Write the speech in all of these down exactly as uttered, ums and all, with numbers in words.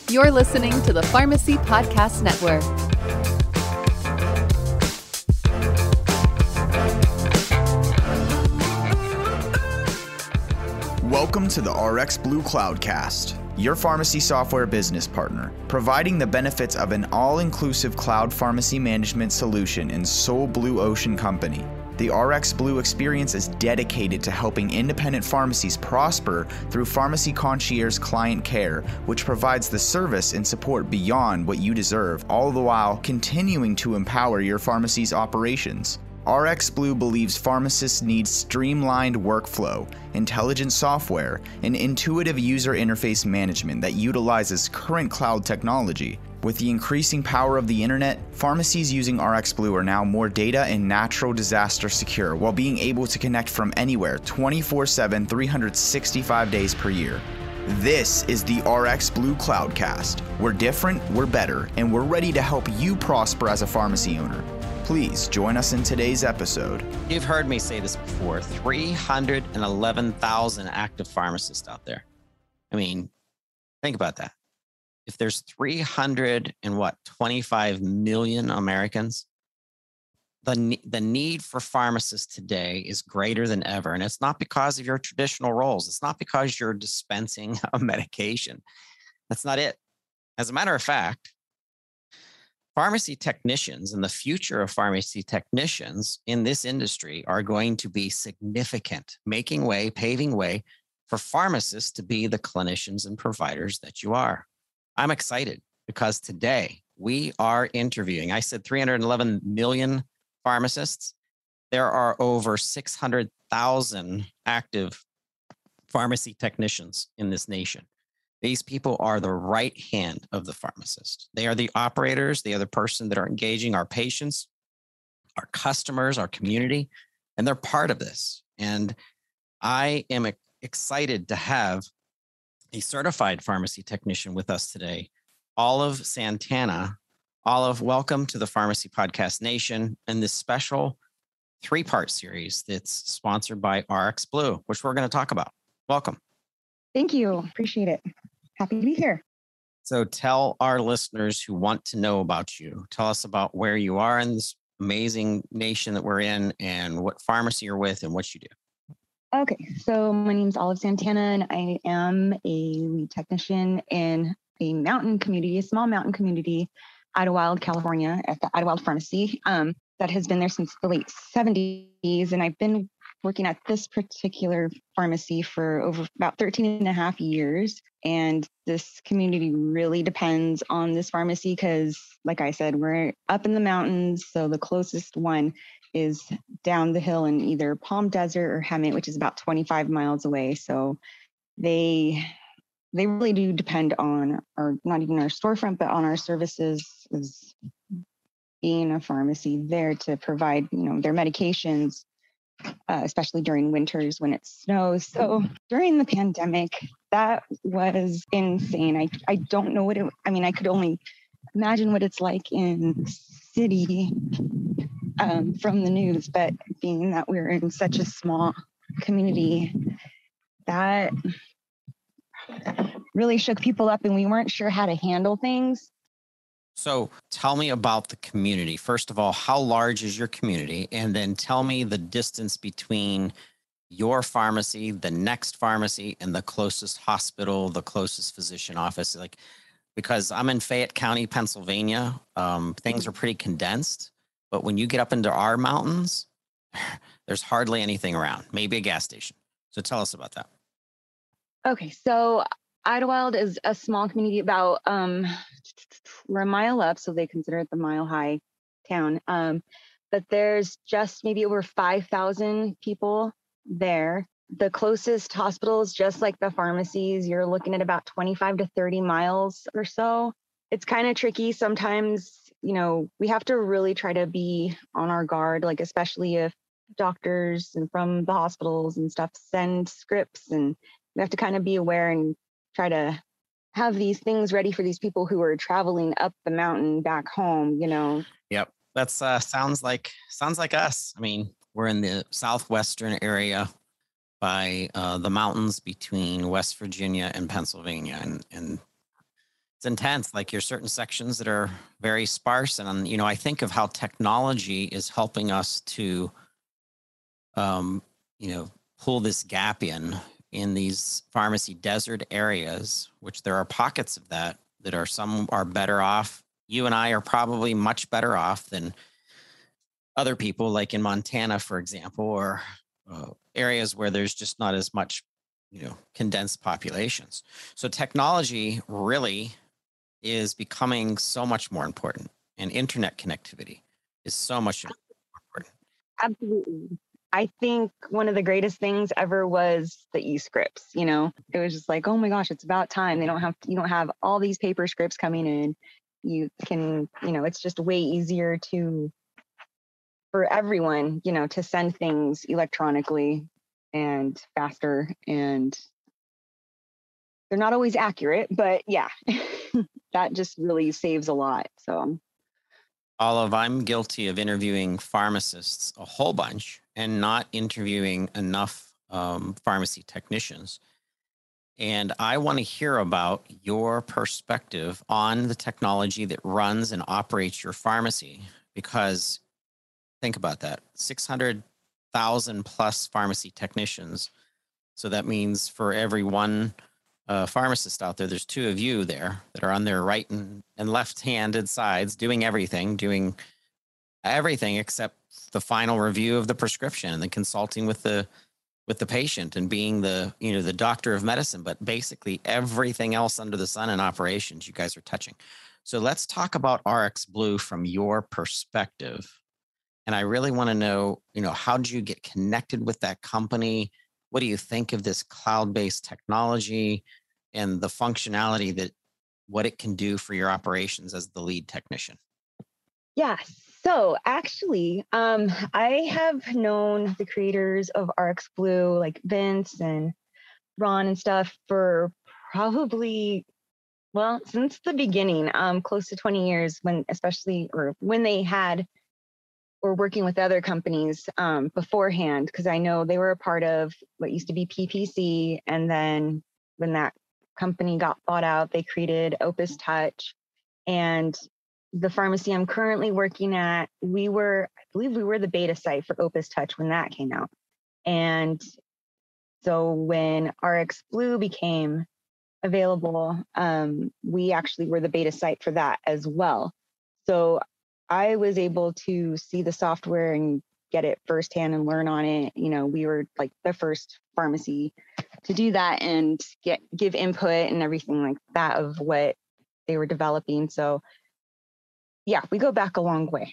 You're listening to the Pharmacy Podcast Network. Welcome to the RxBlue Cloudcast, your pharmacy software business partner, providing the benefits of an all-inclusive cloud pharmacy management solution in sole blue ocean company. The RxBlue experience is dedicated to helping independent pharmacies prosper through Pharmacy Concierge Client Care, which provides the service and support beyond what you deserve, all the while continuing to empower your pharmacy's operations. RxBlue believes pharmacists need streamlined workflow, intelligent software, and intuitive user interface management that utilizes current cloud technology. With the increasing power of the internet, pharmacies using RxBlue are now more data and natural disaster secure while being able to connect from anywhere twenty-four seven, three hundred sixty-five days per year. This is the RxBlue Cloudcast. We're different, we're better, and we're ready to help you prosper as a pharmacy owner. Please join us in today's episode. You've heard me say this before, three hundred eleven thousand active pharmacists out there. I mean, think about that. If there's three hundred and what, twenty-five million Americans, the, the need for pharmacists today is greater than ever. And it's not because of your traditional roles. It's not because you're dispensing a medication. That's not it. As a matter of fact, pharmacy technicians and the future of pharmacy technicians in this industry are going to be significant, making way, paving way for pharmacists to be the clinicians and providers that you are. I'm excited because today we are interviewing, I said three hundred eleven million pharmacists. There are over six hundred thousand active pharmacy technicians in this nation. These people are the right hand of the pharmacist. They are the operators. They are the person that are engaging our patients, our customers, our community, and they're part of this. And I am excited to have a certified pharmacy technician with us today, Olive Santana. Olive, welcome to the Pharmacy Podcast Nation and this special three-part series that's sponsored by RxBlue, which we're going to talk about. Welcome. Thank you. Appreciate it. Happy to be here. So tell our listeners who want to know about you, tell us about where you are in this amazing nation that we're in and what pharmacy you're with and what you do. Okay, so my name is Olive Santana, and I am a lead technician in a mountain community, a small mountain community, Idlewild, California, at the Idlewild Pharmacy um, that has been there since the late seventies. And I've been working at this particular pharmacy for over about thirteen and a half years. And this community really depends on this pharmacy because, like I said, we're up in the mountains. So the closest one is down the hill in either Palm Desert or Hemet, which is about twenty-five miles away. So they they really do depend on our, not even our storefront, but on our services as being a pharmacy there to provide, you know, their medications, uh, especially during winters when it snows. So during the pandemic, that was insane. I, I don't know what it, I mean, I could only imagine what it's like in the city um, from the news, but being that we're in such a small community, that really shook people up and we weren't sure how to handle things. So tell me about the community. First of all, how large is your community? And then tell me the distance between your pharmacy, the next pharmacy, and the closest hospital, the closest physician office. Like, because I'm in Fayette County, Pennsylvania, um, things are pretty condensed. But when you get up into our mountains, there's hardly anything around, maybe a gas station. So tell us about that. Okay, so Idlewild is a small community about, um, we're a mile up, so they consider it the mile high town. Um, but there's just maybe over five thousand people there. The closest hospitals, just like the pharmacies, you're looking at about twenty-five to thirty miles or so. It's kind of tricky sometimes. You know, we have to really try to be on our guard, like especially if doctors and from the hospitals and stuff send scripts, and we have to kind of be aware and try to have these things ready for these people who are traveling up the mountain back home, you know. Yep. That's uh sounds like sounds like us. I mean, we're in the southwestern area by uh, the mountains between West Virginia and Pennsylvania. And, and It's intense. Like you're certain sections that are very sparse. And, you know, I think of how technology is helping us to, um, you know, pull this gap in, in these pharmacy desert areas, which there are pockets of that, that are some are better off. You and I are probably much better off than other people, like in Montana, for example, or uh, areas where there's just not as much, you know, condensed populations. So technology really is becoming so much more important, and internet connectivity is so much more important. Absolutely. I think one of the greatest things ever was the e-scripts. You know, it was just like, oh my gosh, it's about time. They don't have, you don't have all these paper scripts coming in. You can, you know, it's just way easier to, for everyone, you know, to send things electronically and faster. And they're not always accurate, but yeah, that just really saves a lot. So Olive, I'm guilty of interviewing pharmacists a whole bunch and not interviewing enough um, pharmacy technicians. And I want to hear about your perspective on the technology that runs and operates your pharmacy, because think about that, six hundred thousand plus pharmacy technicians. So that means for every one uh, pharmacist out there, there's two of you there that are on their right and, and left-handed sides doing everything, doing everything except the final review of the prescription and the consulting with the with the patient and being the, you know, the doctor of medicine, but basically everything else under the sun in operations you guys are touching. So let's talk about RxBlue from your perspective. And I really want to know, you know, how did you get connected with that company? What do you think of this cloud-based technology and the functionality that what it can do for your operations as the lead technician? Yeah, so actually, um, I have known the creators of RxBlue, like Vince and Ron and stuff, for probably, well, since the beginning, um, close to twenty years, when especially, or when they had, or working with other companies um, beforehand, because I know they were a part of what used to be P P C. And then when that company got bought out, they created Opus Touch. And the pharmacy I'm currently working at, we were, I believe we were the beta site for Opus Touch when that came out. And so when RxBlue became available, um, we actually were the beta site for that as well. So I was able to see the software and get it firsthand and learn on it. You know, we were like the first pharmacy to do that and get give input and everything like that of what they were developing. So yeah, we go back a long way.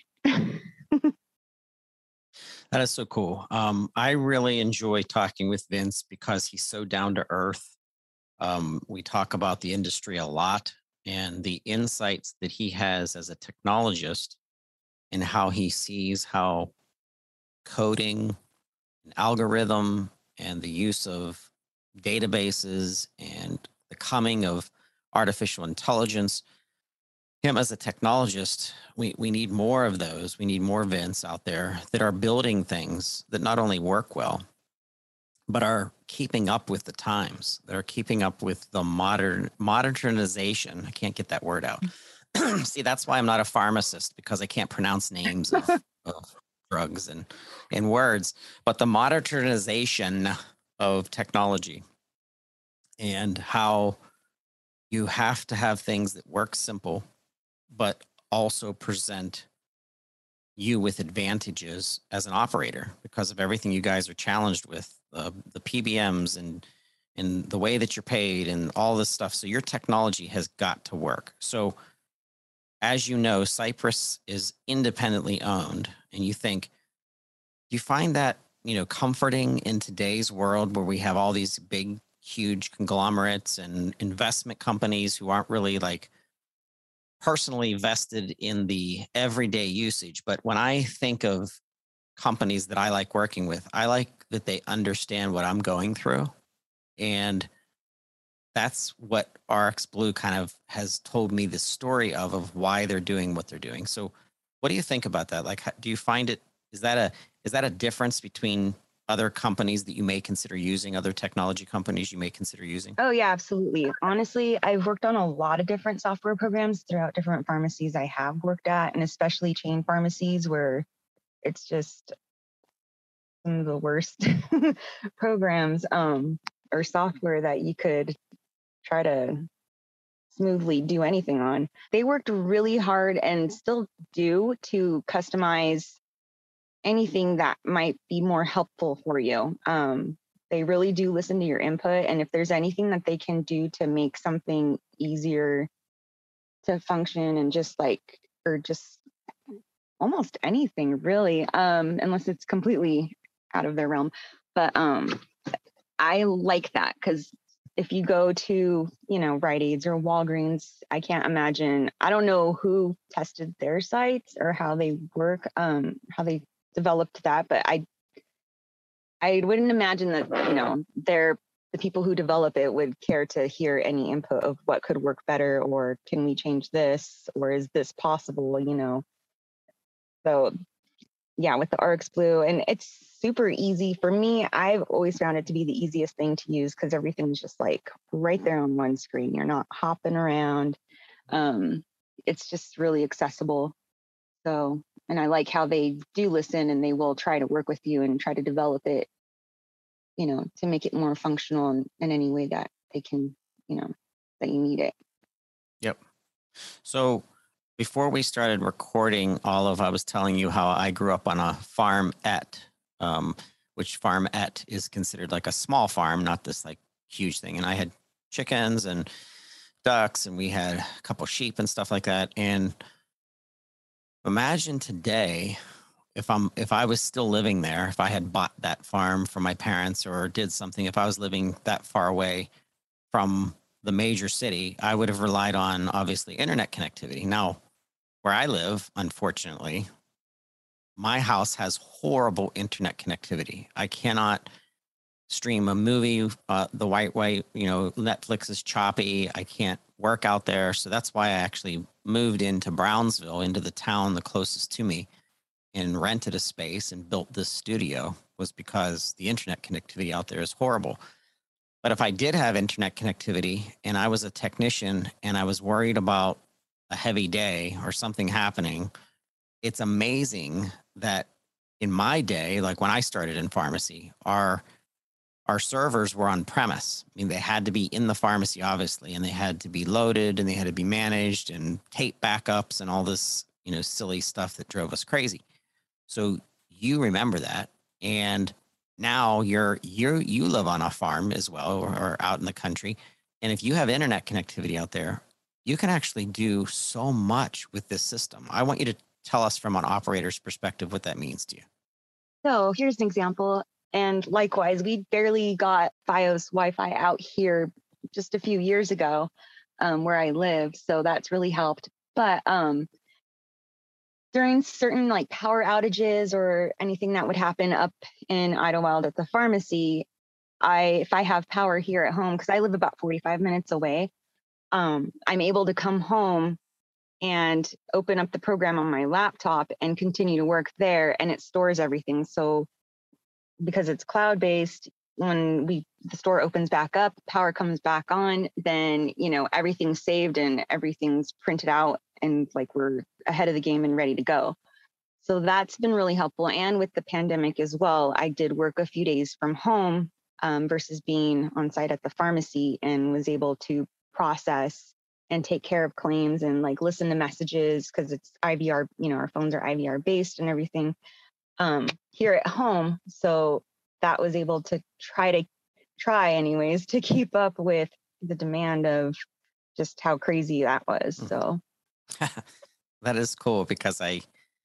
That is so cool. Um, I really enjoy talking with Vince because he's so down to earth. Um, we talk about the industry a lot and the insights that he has as a technologist and how he sees how coding, and algorithm, and the use of databases and the coming of artificial intelligence. Him as a technologist, we, we need more of those. We need more Vince out there that are building things that not only work well, but are keeping up with the times, that are keeping up with the modern modernization. I can't get that word out. See, that's why I'm not a pharmacist, because I can't pronounce names of, of drugs and, and words, but the modernization of technology and how you have to have things that work simple, but also present you with advantages as an operator because of everything you guys are challenged with, uh, the P B Ms and and the way that you're paid and all this stuff. So your technology has got to work. So as you know, Cypress is independently owned, and you think, do you find that, you know, comforting in today's world where we have all these big, huge conglomerates and investment companies who aren't really like personally vested in the everyday usage? But when I think of companies that I like working with, I like that they understand what I'm going through. And that's what RxBlue kind of has told me the story of, of why they're doing what they're doing. So what do you think about that? Like, do you find it, is that a, is that a difference between other companies that you may consider using, other technology companies you may consider using? Oh, yeah, absolutely. Honestly, I've worked on a lot of different software programs throughout different pharmacies I have worked at, and especially chain pharmacies where it's just some of the worst programs um, or software that you could try to smoothly do anything on. They worked really hard and still do to customize anything that might be more helpful for you. Um, they really do listen to your input. And if there's anything that they can do to make something easier to function and just like, or just almost anything really, um, unless it's completely out of their realm. But um, I like that because if you go to, you know, Rite Aids or Walgreens, I can't imagine, I don't know who tested their sites or how they work, um, how they developed that, but I I wouldn't imagine that, you know, they're the people who develop it would care to hear any input of what could work better, or can we change this, or is this possible, you know. So yeah, with the RxBlue, and it's super easy for me. I've always found it to be the easiest thing to use because everything's just like right there on one screen. You're not hopping around. Um, it's just really accessible. So, and I like how they do listen and they will try to work with you and try to develop it, you know, to make it more functional in, in any way that they can, you know, that you need it. Yep. So before we started recording all of, I was telling you how I grew up on a farmette, um, which farmette is considered like a small farm, not this like huge thing. And I had chickens and ducks, and we had a couple sheep and stuff like that. And imagine today, if I'm if I was still living there, if I had bought that farm from my parents or did something, if I was living that far away from the major city, I would have relied on obviously internet connectivity. Now, where I live, unfortunately, my house has horrible internet connectivity. I cannot stream a movie. Uh, the white white, you know, Netflix is choppy. I can't work out there. So that's why I actually moved into Brownsville, into the town the closest to me, and rented a space and built this studio, was because the internet connectivity out there is horrible. But if I did have internet connectivity and I was a technician and I was worried about a heavy day or something happening, it's amazing that in my day, like when I started in pharmacy, our our servers were on premise. I mean, they had to be in the pharmacy, obviously, and they had to be loaded and they had to be managed, and tape backups and all this, you know, silly stuff that drove us crazy. So you remember that. And now you're, you're, you live on a farm as well, or, or out in the country. And if you have internet connectivity out there, you can actually do so much with this system. I want you to tell us from an operator's perspective what that means to you. So here's an example. And likewise, we barely got FiOS Wi-Fi out here just a few years ago, um, where I live. So that's really helped. But um, during certain like power outages or anything that would happen up in Idlewild at the pharmacy, I if I have power here at home, because I live about forty-five minutes away, um, I'm able to come home and open up the program on my laptop and continue to work there, and it stores everything. So because it's cloud-based, when we the store opens back up, power comes back on, then, you know, everything's saved and everything's printed out, and like we're ahead of the game and ready to go. So that's been really helpful. And with the pandemic as well, I did work a few days from home um, versus being on site at the pharmacy, and was able to process and take care of claims and like listen to messages, because it's I V R, you know, our phones are I V R based and everything. Um, here at home. So that was able to try to try anyways to keep up with the demand of just how crazy that was. So that is cool, because I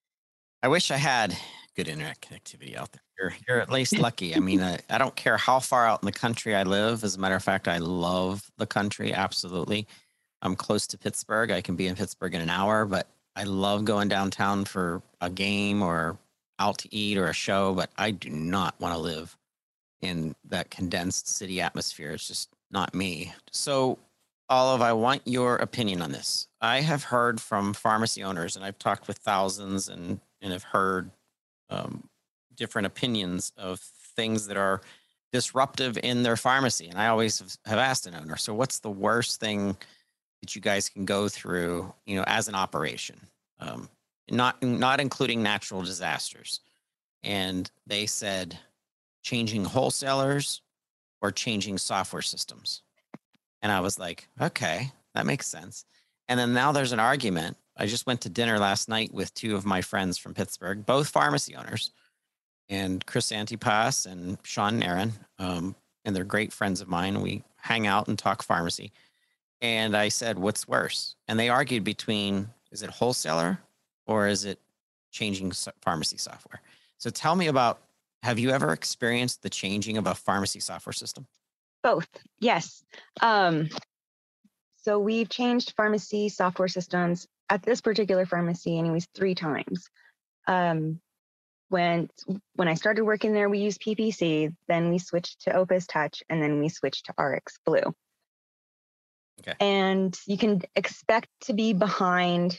I wish I had good internet connectivity out there. You're, you're at least lucky. I mean, I, I don't care how far out in the country I live. As a matter of fact, I love the country. Absolutely. I'm close to Pittsburgh. I can be in Pittsburgh in an hour, but I love going downtown for a game or out to eat or a show, but I do not want to live in that condensed city atmosphere. It's just not me. So, Olive, I want your opinion on this. I have heard from pharmacy owners, and I've talked with thousands and, and have heard um, different opinions of things that are disruptive in their pharmacy. And I always have, have asked an owner, so what's the worst thing that you guys can go through, you know, as an operation, um, not not including natural disasters? And they said changing wholesalers or changing software systems. And I was like, okay, that makes sense. And then now there's an argument. I just went to dinner last night with two of my friends from Pittsburgh, both pharmacy owners, and Chris Antipas and Sean Nairn, um, and they're great friends of mine. We hang out and talk pharmacy. And I said, what's worse? And they argued between, is it wholesaler or is it changing pharmacy software? So tell me about, have you ever experienced the changing of a pharmacy software system? Both, yes. Um, so we've changed pharmacy software systems at this particular pharmacy anyways three times. Um, when when I started working there, we used P P C, then we switched to Opus Touch, and then we switched to R X Blue. Okay. And you can expect to be behind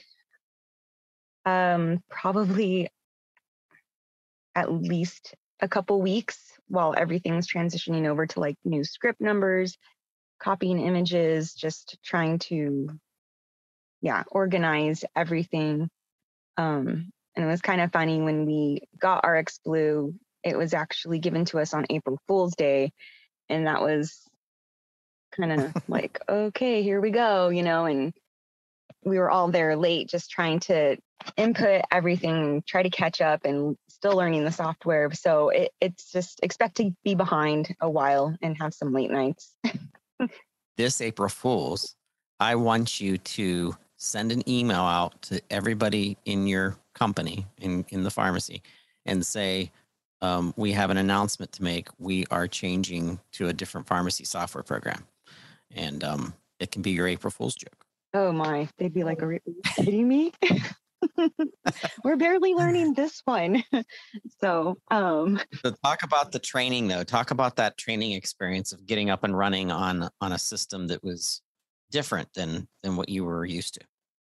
um, probably at least a couple weeks while everything's transitioning over to like new script numbers, copying images, just trying to, yeah, organize everything. Um, and it was kind of funny when we got R X Blue, it was actually given to us on April Fool's Day. And that was kind of like, okay, here we go, you know, and we were all there late just trying to input everything, try to catch up and still learning the software. So it, it's just expect to be behind a while and have some late nights. This April Fool's, I want you to send an email out to everybody in your company, in, in the pharmacy, and say, um, we have an announcement to make. We are changing to a different pharmacy software program. And um, it can be your April Fool's joke. Oh my, they'd be like, are you kidding me? We're barely learning this one. So, um, so talk about the training though. Talk about that training experience of getting up and running on, on a system that was different than, than what you were used to.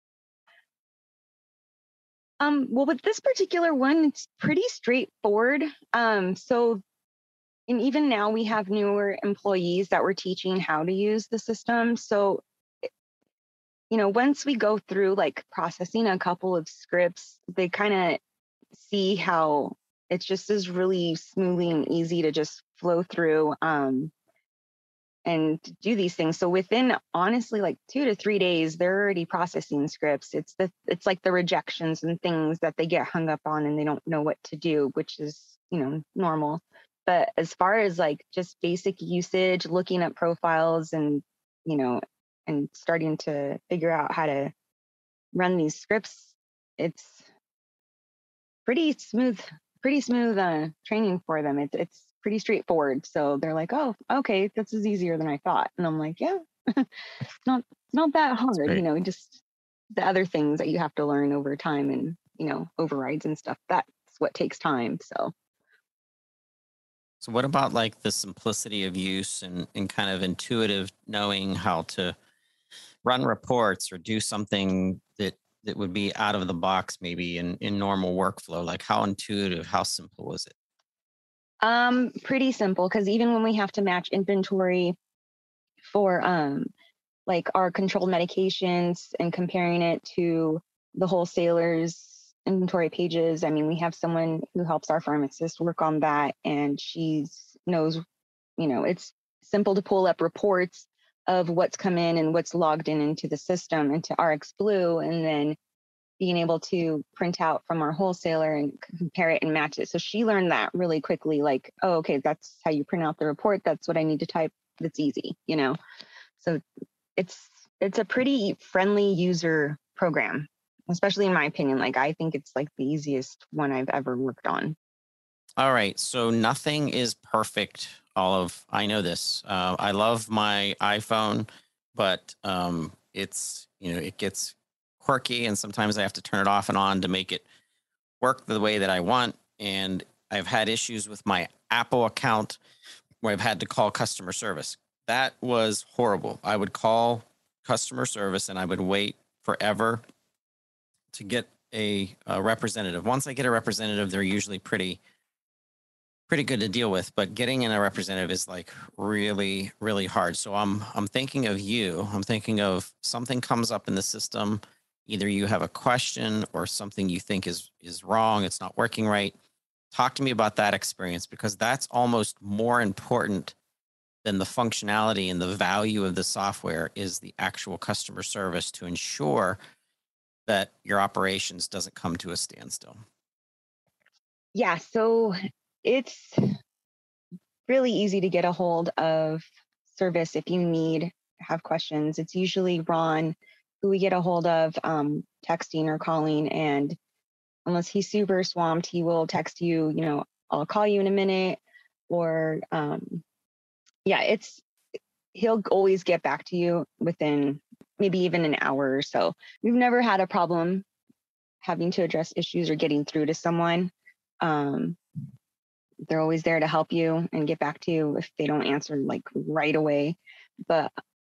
Um, well, with this particular one, it's pretty straightforward. Um, so, and even now we have newer employees that we're teaching how to use the system. So, you know, once we go through like processing a couple of scripts, they kind of see how it's just is really smoothly and easy to just flow through um, and do these things. So within honestly like two to three days, they're already processing scripts. It's the it's like the rejections and things that they get hung up on and they don't know what to do, which is, you know, normal. But as far as like just basic usage, looking at profiles and, you know, and starting to figure out how to run these scripts, it's pretty smooth, pretty smooth uh, training for them. It's it's pretty straightforward. So they're like, oh, okay, this is easier than I thought. And I'm like, yeah, it's not not that hard, you know, just the other things that you have to learn over time and, you know, overrides and stuff. That's what takes time. So. So what about like the simplicity of use and, and kind of intuitive knowing how to run reports or do something that that would be out of the box maybe in, in normal workflow? Like how intuitive, how simple was it? Um, pretty simple, because even when we have to match inventory for um like our controlled medications and comparing it to the wholesalers' inventory pages, I mean, we have someone who helps our pharmacist work on that, and she's knows, you know, it's simple to pull up reports of what's come in and what's logged in into the system, into R X Blue, and then being able to print out from our wholesaler and compare it and match it. So she learned that really quickly, like, oh, okay, that's how you print out the report. That's what I need to type. That's easy, you know? So it's, it's a pretty friendly user program, especially in my opinion. Like, I think it's like the easiest one I've ever worked on. All right. So nothing is perfect. All of, I know this. Uh, I love my iPhone, but um, it's, you know, it gets quirky and sometimes I have to turn it off and on to make it work the way that I want. And I've had issues with my Apple account where I've had to call customer service. That was horrible. I would call customer service and I would wait forever to get a, a representative. Once I get a representative, they're usually pretty pretty good to deal with, but getting in a representative is like really, really hard. So I'm I'm thinking of you. I'm thinking of something comes up in the system. Either you have a question or something you think is is wrong. It's not working right. Talk to me about that experience, because that's almost more important than the functionality and the value of the software is the actual customer service to ensure that your operations doesn't come to a standstill. Yeah, so it's really easy to get a hold of service if you need, have questions. It's usually Ron who we get a hold of, um, texting or calling, and unless he's super swamped, he will text you, you know, I'll call you in a minute, or um, yeah, it's, he'll always get back to you within maybe even an hour or so. We've never had a problem having to address issues or getting through to someone. Um, they're always there to help you and get back to you if they don't answer like right away. But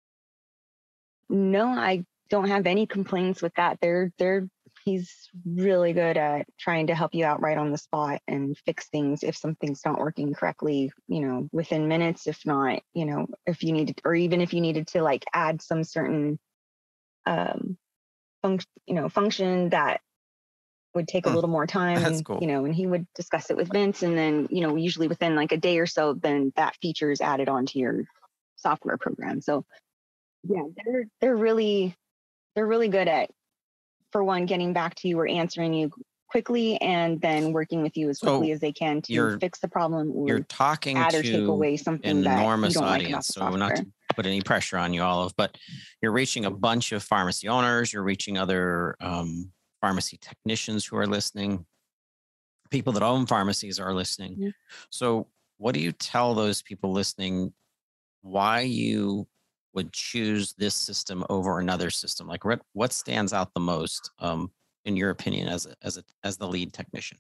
no, I don't have any complaints with that. They're they're he's really good at trying to help you out right on the spot and fix things if something's not working correctly, you know, within minutes. If not, you know, if you needed, or even if you needed to like add some certain um function, you know, function that would take a Hmm. little more time. That's And cool. you know, and he would discuss it with Vince, and then, you know, usually within like a day or so, then that feature is added onto your software program. So yeah, they're they're really they're really good at, for one, getting back to you or answering you quickly, and then working with you as quickly So as they can to you're fix the problem you're or talking add or take to away something an that you enormous don't like about audience. the So not software. to put any pressure on you, Olive, but you're reaching a bunch of pharmacy owners. You're reaching other um, pharmacy technicians who are listening. People that own pharmacies are listening. Mhm. So what do you tell those people listening why you would choose this system over another system? Like what what stands out the most, um, in your opinion, as a, as a, as the lead technician?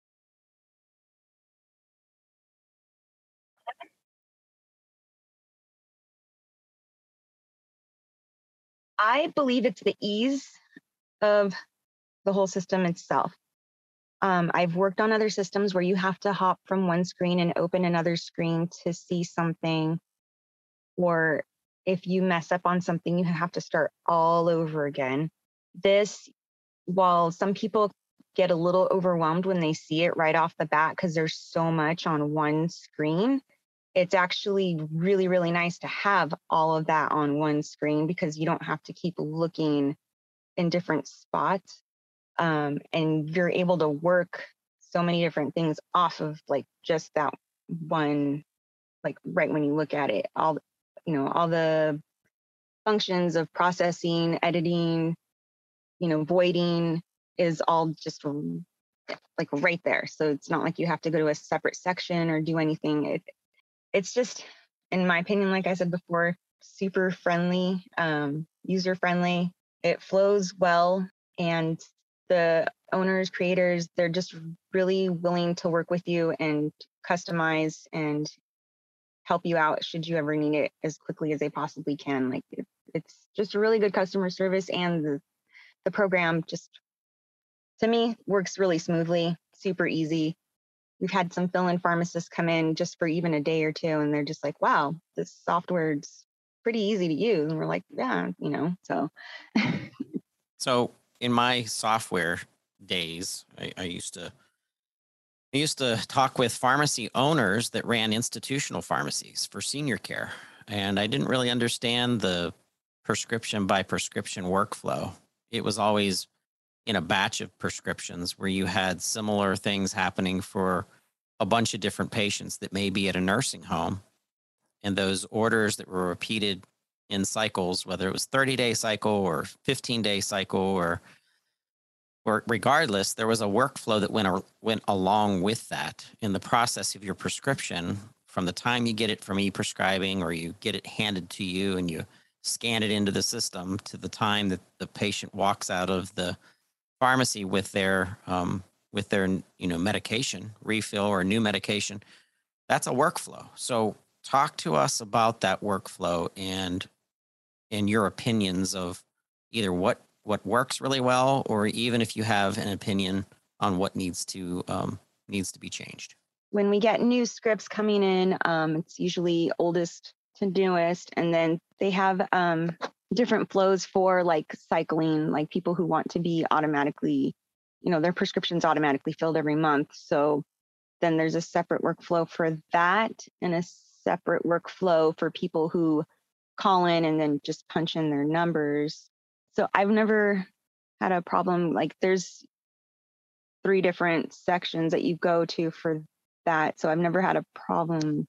I believe it's the ease of the whole system itself. Um, I've worked on other systems where you have to hop from one screen and open another screen to see something, or if you mess up on something, you have to start all over again. This, while some people get a little overwhelmed when they see it right off the bat because there's so much on one screen, it's actually really, really nice to have all of that on one screen because you don't have to keep looking in different spots. Um, and you're able to work so many different things off of like just that one, like right when you look at it, all, you know, all the functions of processing, editing, you know, voiding is all just like right there. So it's not like you have to go to a separate section or do anything. It, it's just, in my opinion, like I said before, super friendly, um, user friendly. It flows well, and the owners, creators, they're just really willing to work with you and customize and help you out should you ever need it as quickly as they possibly can. Like it, it's just a really good customer service, and the, the program just, to me, works really smoothly, super easy. We've had some fill-in pharmacists come in just for even a day or two, and they're just like, wow, this software's pretty easy to use. And we're like, yeah, you know, so. So in my software days, I, I used to I used to talk with pharmacy owners that ran institutional pharmacies for senior care, and I didn't really understand the prescription by prescription workflow. It was always in a batch of prescriptions where you had similar things happening for a bunch of different patients that may be at a nursing home, and those orders that were repeated in cycles, whether it was thirty day cycle or fifteen day cycle or or regardless, there was a workflow that went went along with that in the process of your prescription, from the time you get it from e-prescribing or you get it handed to you and you scan it into the system to the time that the patient walks out of the pharmacy with their um, with their you know medication refill or new medication. That's a workflow. So talk to us about that workflow and and your opinions of either what what works really well, or even if you have an opinion on what needs to um, needs to be changed. when we get new scripts coming in, um, it's usually oldest to newest, and then they have um, different flows for like cycling, like people who want to be automatically, you know, their prescriptions automatically filled every month. So then there's a separate workflow for that, and a separate workflow for people who call in and then just punch in their numbers. So I've never had a problem. Like there's three different sections that you go to for that. So I've never had a problem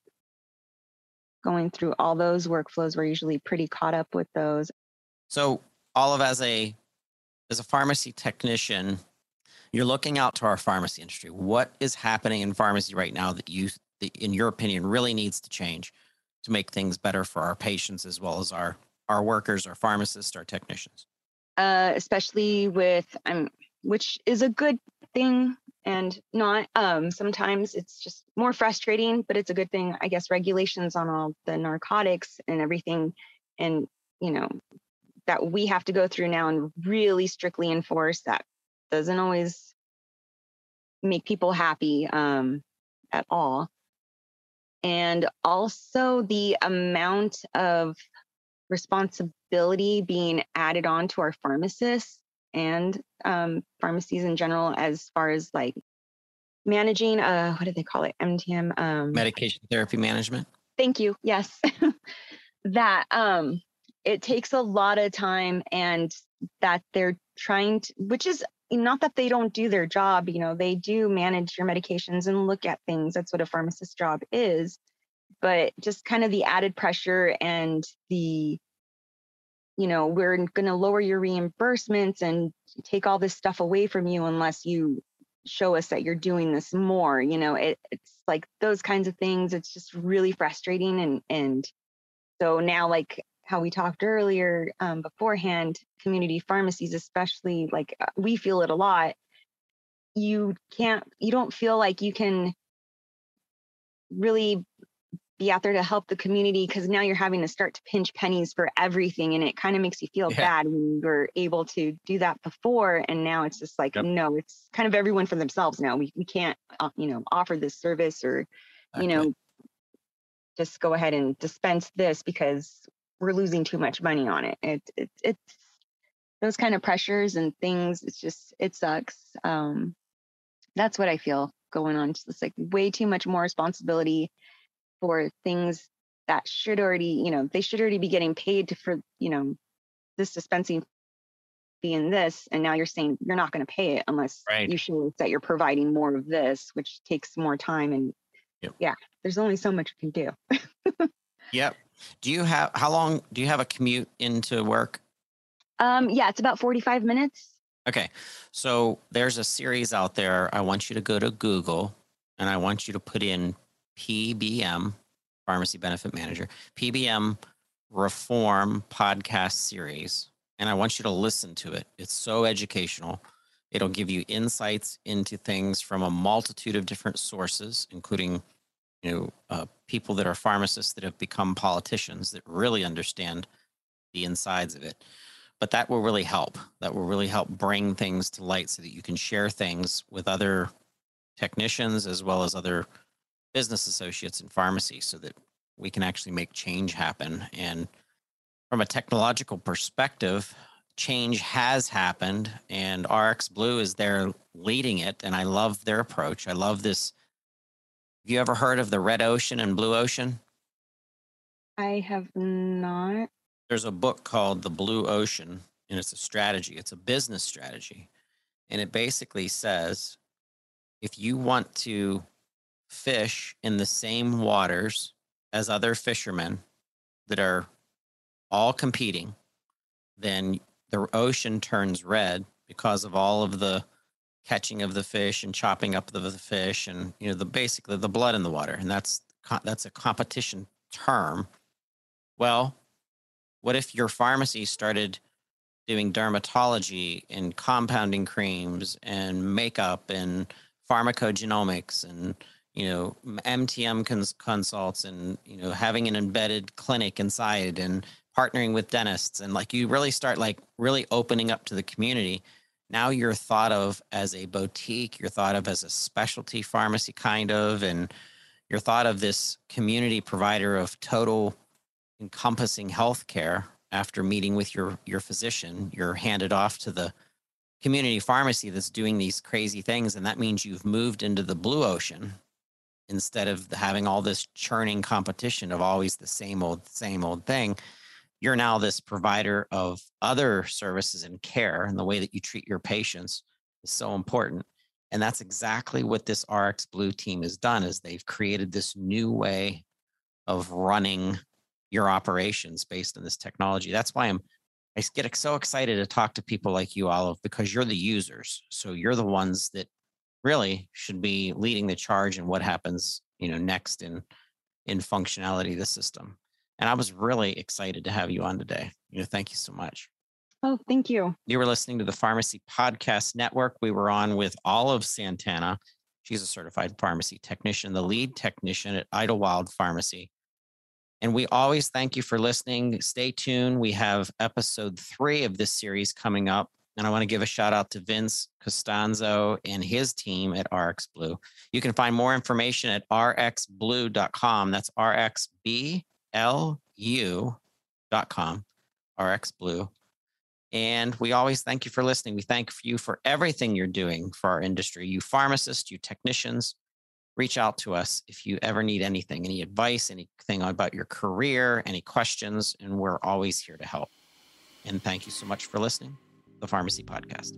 going through all those workflows. We're usually pretty caught up with those. So Olive, as a as a pharmacy technician, you're looking out to our pharmacy industry. What is happening in pharmacy right now that you, that in your opinion, really needs to change to make things better for our patients as well as our our workers, our pharmacists, our technicians? Uh, especially with, um, which is a good thing and not, um, sometimes it's just more frustrating, but it's a good thing, I guess, regulations on all the narcotics and everything. And, you know, that we have to go through now and really strictly enforce that doesn't always make people happy um, at all. And also the amount of responsibility being added on to our pharmacists and um, pharmacies in general, as far as like managing, uh, what do they call it? M T M? Um, Medication therapy management. Thank you. Yes. that um, it takes a lot of time, and that they're trying to, which is not that they don't do their job, you know, they do manage your medications and look at things. That's what a pharmacist's job is. But just kind of the added pressure and the, you know, we're going to lower your reimbursements and take all this stuff away from you unless you show us that you're doing this more, you know, it, it's like those kinds of things. It's just really frustrating. And, and so now, like how we talked earlier um, beforehand, community pharmacies, especially, like we feel it a lot. You can't, you don't feel like you can really be out there to help the community, because now you're having to start to pinch pennies for everything, and it kind of makes you feel Yeah. bad when you were able to do that before, and now it's just like, Yep. no, it's kind of everyone for themselves now. We we can't uh, you know, offer this service, or you know, Exactly. just go ahead and dispense this because we're losing too much money on it. It, it it's those kind of pressures and things. It's just, it sucks. Um, that's what I feel going on. It's just like way too much more responsibility for things that should already, you know, they should already be getting paid to, for, you know, this dispensing fee and this, and now you're saying you're not going to pay it unless Right. you show that you're providing more of this, which takes more time. And Yep. yeah, there's only so much you can do. Yep. Do you have, how long do you have a commute into work? Um, yeah, it's about forty-five minutes. Okay. So there's a series out there. I want you to go to Google and I want you to put in P B M, Pharmacy Benefit Manager, P B M Reform Podcast Series. And I want you to listen to it. It's so educational. It'll give you insights into things from a multitude of different sources, including, you know, uh, people that are pharmacists that have become politicians that really understand the insides of it. But that will really help. That will really help bring things to light so that you can share things with other technicians as well as other business associates in pharmacy so that we can actually make change happen. And from a technological perspective, change has happened, and R X Blue is there leading it. And I love their approach. I love this. Have you ever heard of the Red Ocean and Blue Ocean? I have not. There's a book called The Blue Ocean, and it's a strategy. It's a business strategy. And it basically says, if you want to fish in the same waters as other fishermen that are all competing, then the ocean turns red because of all of the catching of the fish and chopping up of the fish and, you know, the basically the blood in the water. And that's that's a competition term. Well, what if your pharmacy started doing dermatology and compounding creams and makeup and pharmacogenomics and, you know, M T M cons- consults and, you know, having an embedded clinic inside and partnering with dentists, and like you really start like really opening up to the community, Now you're thought of as a boutique, you're thought of as a specialty pharmacy kind of, and you're thought of this community provider of total encompassing healthcare. After meeting with your, your physician, you're handed off to the community pharmacy that's doing these crazy things. And that means you've moved into the blue ocean instead of having all this churning competition of always the same old, same old thing. You're now this provider of other services and care, and the way that you treat your patients is so important. And that's exactly what this RxBlue team has done, is they've created this new way of running your operations based on this technology. That's why I'm, I get so excited to talk to people like you, Olive, because you're the users. So you're the ones that really should be leading the charge in what happens, you know, next in, in functionality of the system. And I was really excited to have you on today. You know, thank you so much. Oh, thank you. You were listening to the Pharmacy Podcast Network. We were on with Olive Santana. She's a certified pharmacy technician, the lead technician at Idlewild Pharmacy. And we always thank you for listening. Stay tuned. We have episode three of this series coming up. And I want to give a shout out to Vince Costanzo and his team at RxBlue. You can find more information at r x blue dot com. That's R X B L U dot com, RxBlue. And we always thank you for listening. We thank you for everything you're doing for our industry. You pharmacists, you technicians, reach out to us if you ever need anything, any advice, anything about your career, any questions, and we're always here to help. And thank you so much for listening to the Pharmacy Podcast.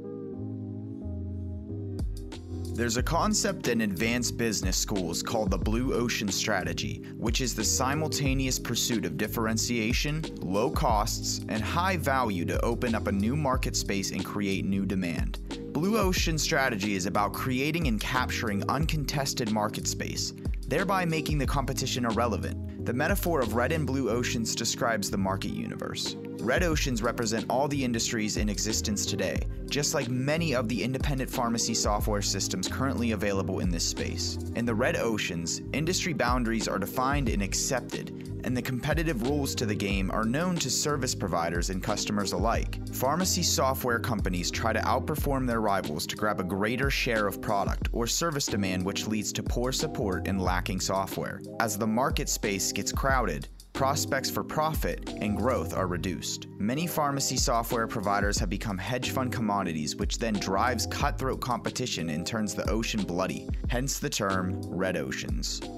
There's a concept in advanced business schools called the Blue Ocean Strategy, which is the simultaneous pursuit of differentiation, low costs, and high value to open up a new market space and create new demand. Blue Ocean Strategy is about creating and capturing uncontested market space, thereby making the competition irrelevant. The metaphor of red and blue oceans describes the market universe. Red oceans represent all the industries in existence today, just like many of the independent pharmacy software systems currently available in this space. In the red oceans, industry boundaries are defined and accepted, and the competitive rules to the game are known to service providers and customers alike. Pharmacy software companies try to outperform their rivals to grab a greater share of product or service demand, which leads to poor support and lacking software. As the market space gets crowded, prospects for profit and growth are reduced. Many pharmacy software providers have become hedge fund commodities, which then drives cutthroat competition and turns the ocean bloody, hence the term red oceans.